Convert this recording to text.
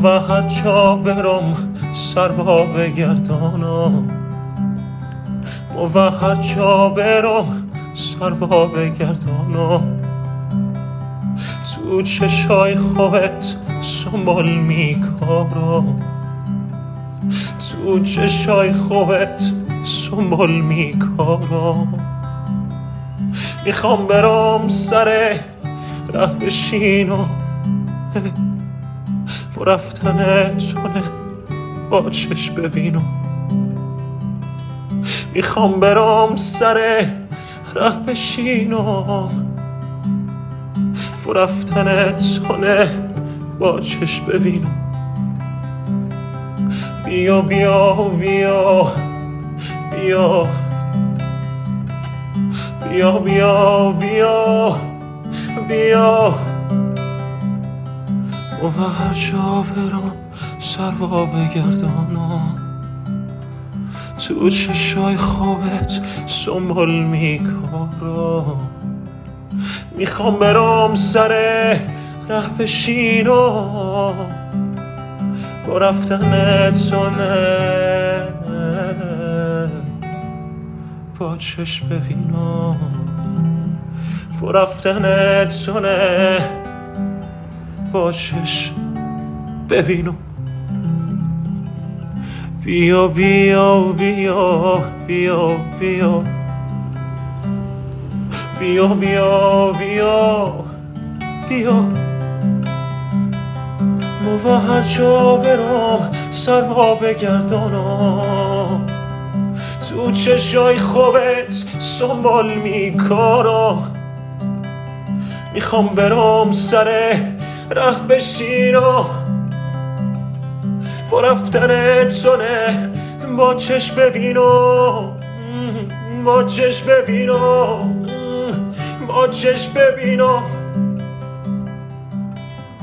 و هر جا برم سروا بگردانم و هر جا برم سروا بگردانم تو چشای خوبت سنبال میکارم تو چشای خوبت سنبال میکارم میخوام برم سر ره بشینم و رفتن تونه با چشم ببینم میخوام برم سر ره بشینم و رفتن تونه با چشم ببینم بیا بیا بیا بیا بیا بیا بیا بیا و هر جا برم سروا بگردانم تو چشای خوبت سنبال میکارم میخوام برم سر ره بشینم با رفتن تونه با چشم ببینم و رفتن تونه با چشم ببینم بیا بیا بیا بیا بیا بیا بیا بیا بیا و هر جا برم سروا بگردانم تو چشای خوبت سنبال میکارم میخوام برم سر ره بشینم و رفتن تونه با چشم ببینم با چشم ببینم با چشم ببینم